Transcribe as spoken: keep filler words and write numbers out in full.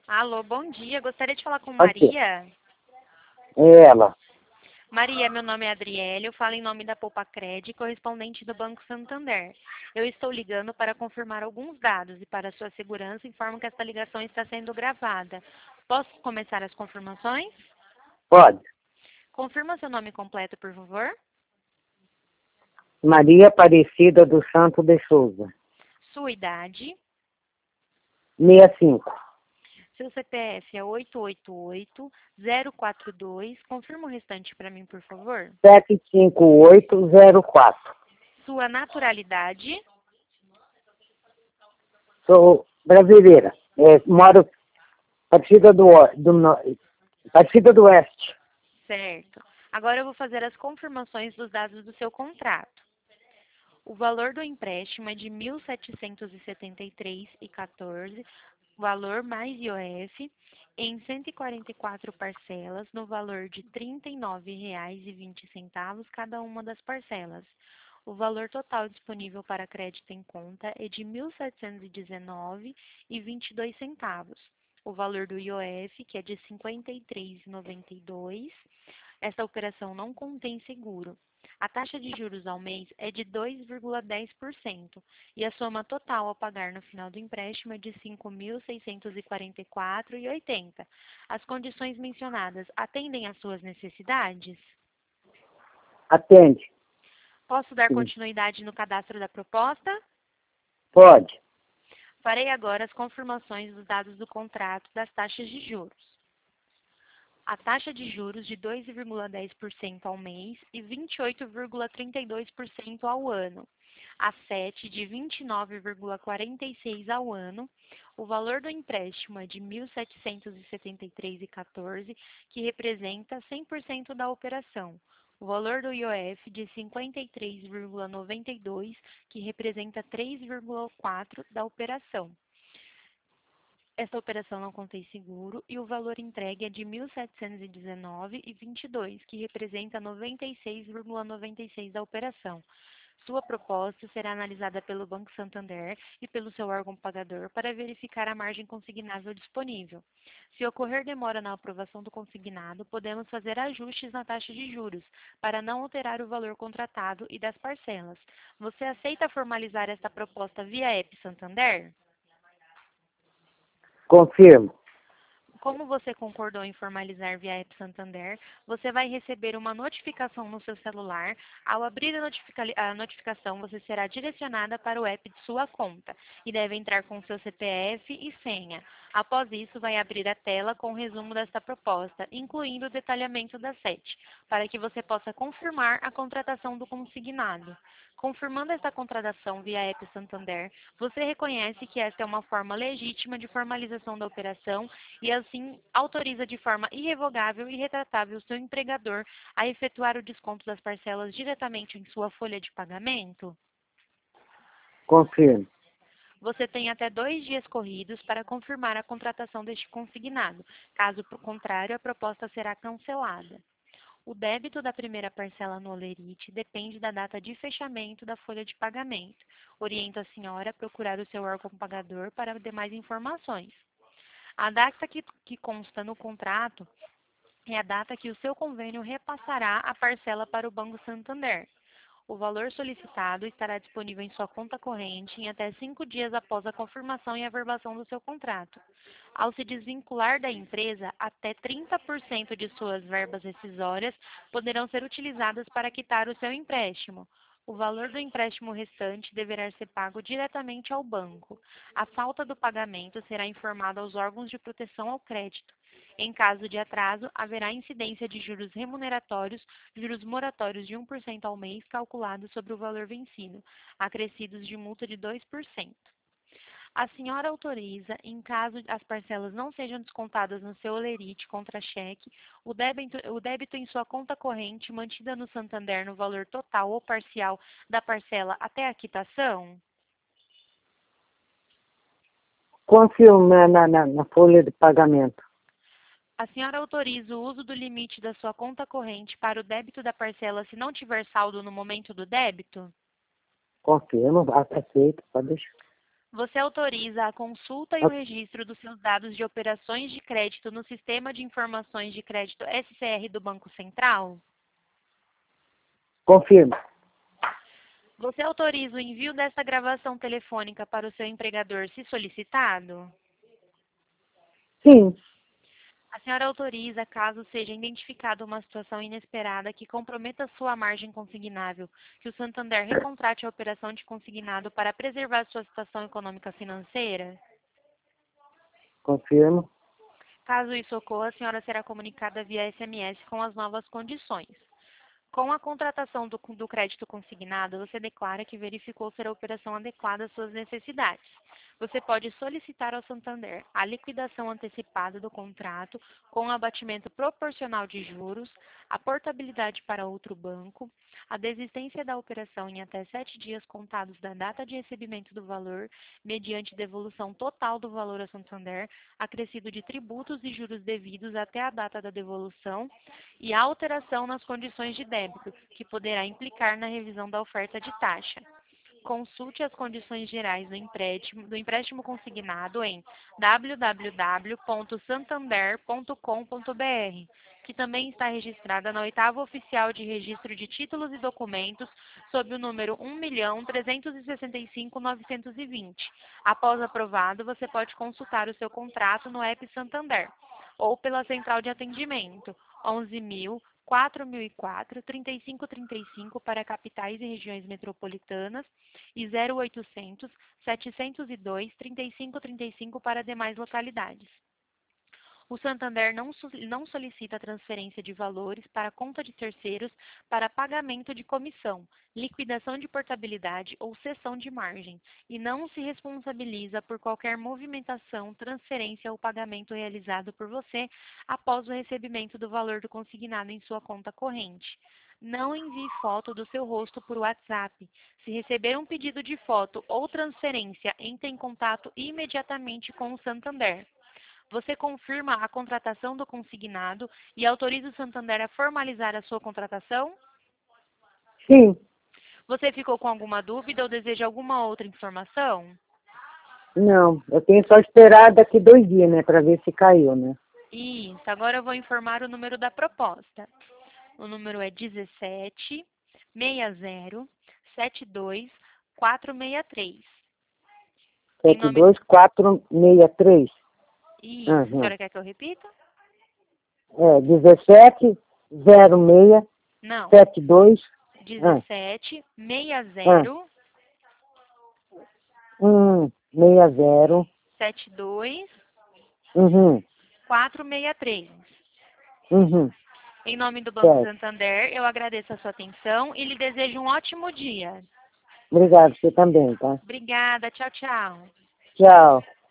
Alô, bom dia. Gostaria de falar com Aqui, Maria. é ela. Maria, meu nome é Adriele, eu falo em nome da Poupa Cred, correspondente do Banco Santander. Eu estou ligando para confirmar alguns dados e para sua segurança informo que esta ligação está sendo gravada. Posso começar as confirmações? Pode. Confirma seu nome completo, por favor. Maria Aparecida do Santo de Souza. Sua idade. sessenta e cinco. Seu C P F é oito oito oito zero quatro dois. Confirma o restante para mim, por favor. sete cinco oito zero quatro. Sua naturalidade. Sou brasileira. É, moro Partida do, O- do, No- Partida do Oeste. Certo. Agora eu vou fazer as confirmações dos dados do seu contrato. O valor do empréstimo é de mil setecentos e setenta e três reais e quatorze centavos, valor mais I O F, em cento e quarenta e quatro parcelas, no valor de trinta e nove reais e vinte centavos cada uma das parcelas. O valor total disponível para crédito em conta é de mil setecentos e dezenove reais e vinte e dois centavos. O valor do I O F, que é de cinquenta e três reais e noventa e dois centavos. Esta operação não contém seguro. A taxa de juros ao mês é de dois vírgula dez por cento e a soma total a pagar no final do empréstimo é de cinco mil seiscentos e quarenta e quatro reais e oitenta centavos. As condições mencionadas atendem às suas necessidades? Atende. Posso dar Sim. continuidade no cadastro da proposta? Pode. Farei agora as confirmações dos dados do contrato das taxas de juros. A taxa de juros de dois vírgula dez por cento ao mês e vinte e oito vírgula trinta e dois por cento ao ano. A sete de vinte e nove vírgula quarenta e seis por cento ao ano. O valor do empréstimo é de mil setecentos e setenta e três reais e quatorze centavos, que representa cem por cento da operação. O valor do I O F de cinquenta e três vírgula noventa e dois por cento, que representa três vírgula quatro por cento da operação. Esta operação não contém seguro e o valor entregue é de mil setecentos e dezenove reais e vinte e dois centavos, que representa noventa e seis vírgula noventa e seis por cento da operação. Sua proposta será analisada pelo Banco Santander e pelo seu órgão pagador para verificar a margem consignável disponível. Se ocorrer demora na aprovação do consignado, podemos fazer ajustes na taxa de juros, para não alterar o valor contratado e das parcelas. Você aceita formalizar esta proposta via app Santander? Confirmo. Como você concordou em formalizar via app Santander, você vai receber uma notificação no seu celular. Ao abrir a, notifica a notificação, você será direcionada para o app de sua conta e deve entrar com seu C P F e senha. Após isso, vai abrir a tela com o resumo desta proposta, incluindo o detalhamento da S E T, para que você possa confirmar a contratação do consignado. Confirmando esta contratação via app Santander, você reconhece que esta é uma forma legítima de formalização da operação e assim autoriza de forma irrevogável e retratável o seu empregador a efetuar o desconto das parcelas diretamente em sua folha de pagamento? Confirmo. Você tem até dois dias corridos para confirmar a contratação deste consignado. Caso contrário, a proposta será cancelada. O débito da primeira parcela no Olerite depende da data de fechamento da folha de pagamento. Oriento a senhora a procurar o seu órgão pagador para demais informações. A data que, que consta no contrato é a data que o seu convênio repassará a parcela para o Banco Santander. O valor solicitado estará disponível em sua conta corrente em até cinco dias após a confirmação e averbação do seu contrato. Ao se desvincular da empresa, até trinta por cento de suas verbas rescisórias poderão ser utilizadas para quitar o seu empréstimo. O valor do empréstimo restante deverá ser pago diretamente ao banco. A falta do pagamento será informada aos órgãos de proteção ao crédito. Em caso de atraso, haverá incidência de juros remuneratórios, juros moratórios de um por cento ao mês calculados sobre o valor vencido, acrescidos de multa de dois por cento. A senhora autoriza, em caso as parcelas não sejam descontadas no seu Olerite contra cheque, o débito, o débito em sua conta corrente mantida no Santander no valor total ou parcial da parcela até a quitação? Confirmo na, na, na na folha de pagamento. A senhora autoriza o uso do limite da sua conta corrente para o débito da parcela se não tiver saldo no momento do débito? Confirmo. Aceito. Pode deixar. Você autoriza a consulta e o registro dos seus dados de operações de crédito no Sistema de Informações de Crédito S C R do Banco Central? Confirmo. Você autoriza o envio desta gravação telefônica para o seu empregador, se solicitado? Sim. A senhora autoriza, caso seja identificada uma situação inesperada que comprometa sua margem consignável, que o Santander recontrate a operação de consignado para preservar sua situação econômica financeira? Confirmo. Caso isso ocorra, a senhora será comunicada via S M S com as novas condições. Com a contratação do, do crédito consignado, você declara que verificou ser a operação adequada às suas necessidades. Você pode solicitar ao Santander a liquidação antecipada do contrato com abatimento proporcional de juros, a portabilidade para outro banco, a desistência da operação em até sete dias contados da data de recebimento do valor, mediante devolução total do valor ao Santander, acrescido de tributos e juros devidos até a data da devolução, e a alteração nas condições de débito, que poderá implicar na revisão da oferta de taxa. Consulte as condições gerais do empréstimo, do empréstimo consignado em w w w ponto santander ponto com ponto b r, que também está registrada na oitava Oficial de Registro de Títulos e Documentos, sob o número um milhão trezentos e sessenta e cinco mil novecentos e vinte. Após aprovado, você pode consultar o seu contrato no app Santander ou pela central de atendimento onze mil, quatro mil e quatro, trinta e cinco trinta e cinco para capitais e regiões metropolitanas e zero oitocentos, setecentos e dois, trinta e cinco trinta e cinco para demais localidades. O Santander não, não solicita transferência de valores para conta de terceiros para pagamento de comissão, liquidação de portabilidade ou cessão de margem, e não se responsabiliza por qualquer movimentação, transferência ou pagamento realizado por você após o recebimento do valor do consignado em sua conta corrente. Não envie foto do seu rosto por WhatsApp. Se receber um pedido de foto ou transferência, entre em contato imediatamente com o Santander. Você confirma a contratação do consignado e autoriza o Santander a formalizar a sua contratação? Sim. Você ficou com alguma dúvida ou deseja alguma outra informação? Não, eu tenho só esperar daqui dois dias, né, para ver se caiu, né? Isso, agora eu vou informar o número da proposta. O número é dezessete, sessenta, setenta e dois, quatrocentos e sessenta e três. sete dois quatro seis três. Isso, uhum. A senhora quer que eu repita? É, dezessete, zero seis, Não. setenta e dois. dezessete, sessenta. Um, sessenta. setenta e dois. Uhum. quatrocentos e sessenta e três. Uhum. Em nome do Banco certo. Santander, eu agradeço a sua atenção e lhe desejo um ótimo dia. Obrigado, você também, tá? Obrigada, tchau, tchau. Tchau.